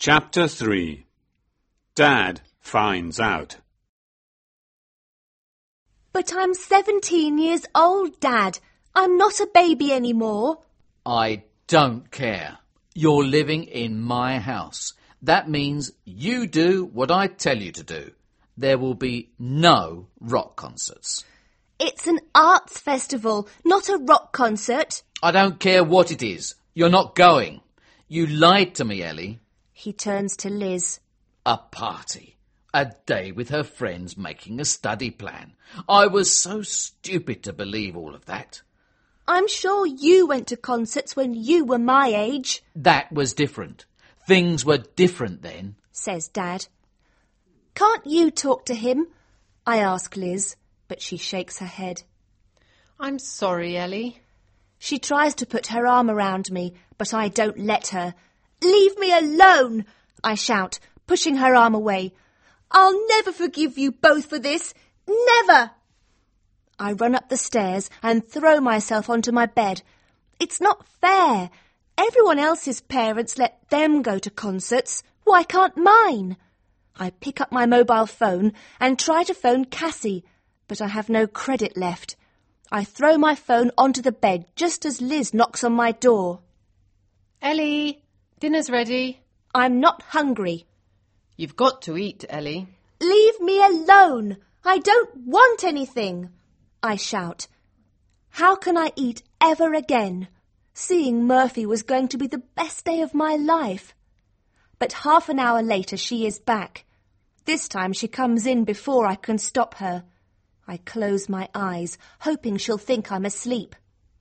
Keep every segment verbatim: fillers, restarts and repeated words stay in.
Chapter three. Dad finds out. But I'm seventeen years old, Dad. I'm not a baby anymore. I don't care. You're living in my house. That means you do what I tell you to do. There will be no rock concerts. It's an arts festival, not a rock concert. I don't care what it is. You're not going. You lied to me, Ellie. He turns to Liz. A party. A day with her friends making a study plan. I was so stupid to believe all of that. I'm sure you went to concerts when you were my age. That was different. Things were different then, says Dad. Can't you talk to him? I ask Liz, but she shakes her head. I'm sorry, Ellie. She tries to put her arm around me, but I don't let her. Leave me alone, I shout, pushing her arm away. I'll never forgive you both for this. Never! I run up the stairs and throw myself onto my bed. It's not fair. Everyone else's parents let them go to concerts. Why can't mine? I pick up my mobile phone and try to phone Cassie, but I have no credit left. I throw my phone onto the bed just as Liz knocks on my door. Ellie, dinner's ready. I'm not hungry. You've got to eat, Ellie. Leave me alone. I don't want anything, I shout. How can I eat ever again? Seeing Murphy was going to be the best day of my life. But half an hour later she is back. This time she comes in before I can stop her. I close my eyes, hoping she'll think I'm asleep.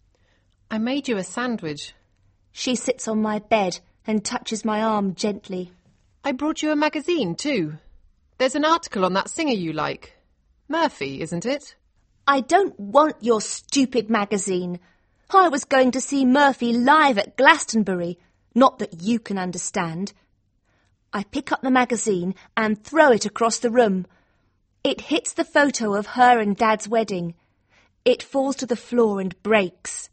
I made you a sandwich. She sits on my bed and touches my arm gently. I brought you a magazine too. There's an article on that singer you like. Murphy, isn't it? I don't want your stupid magazine. I was going to see Murphy live at Glastonbury. Not that you can understand. I pick up the magazine and throw it across the room. It hits the photo of her and Dad's wedding. It falls to the floor and breaks.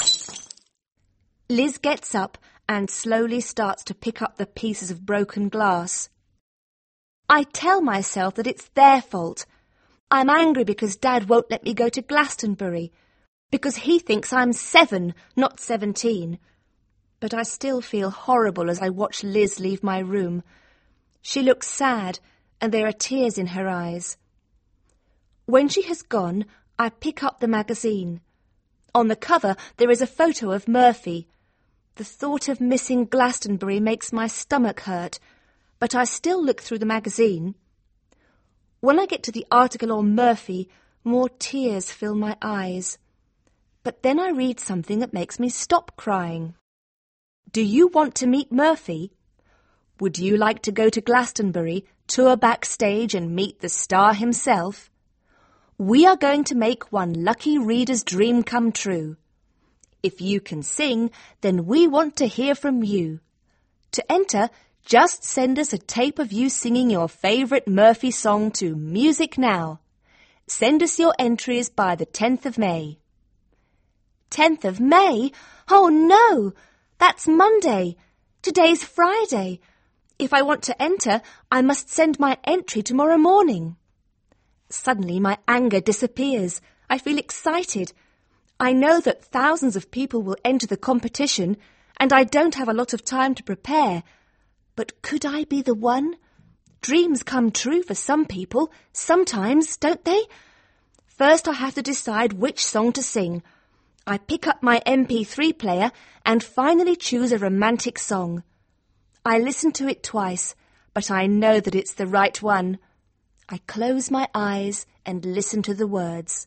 Liz gets up and slowly starts to pick up the pieces of broken glass. I tell myself that it's their fault. I'm angry because Dad won't let me go to Glastonbury, because he thinks I'm seven, not seventeen. But I still feel horrible as I watch Liz leave my room. She looks sad, and there are tears in her eyes. When she has gone, I pick up the magazine. On the cover, there is a photo of Murphy. The thought of missing Glastonbury makes my stomach hurt, but I still look through the magazine. When I get to the article on Murphy, more tears fill my eyes. But then I read something that makes me stop crying. Do you want to meet Murphy? Would you like to go to Glastonbury, tour backstage and meet the star himself? We are going to make one lucky reader's dream come true. If you can sing, then we want to hear from you. To enter, just send us a tape of you singing your favourite Murphy song to Music Now. Send us your entries by the tenth of May. tenth of May? Oh no! That's Monday. Today's Friday. If I want to enter, I must send my entry tomorrow morning. Suddenly my anger disappears. I feel excited. I know that thousands of people will enter the competition, and I don't have a lot of time to prepare. But could I be the one? Dreams come true for some people, sometimes, don't they? First I have to decide which song to sing. I pick up my M P three player and finally choose a romantic song. I listen to it twice, but I know that it's the right one. I close my eyes and listen to the words.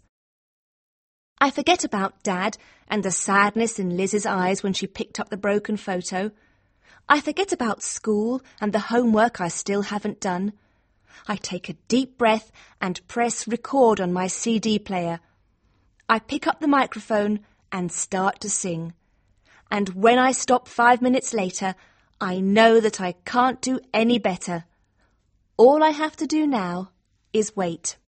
I forget about Dad and the sadness in Liz's eyes when she picked up the broken photo. I forget about school and the homework I still haven't done. I take a deep breath and press record on my C D player. I pick up the microphone and start to sing. And when I stop five minutes later, I know that I can't do any better. All I have to do now is wait.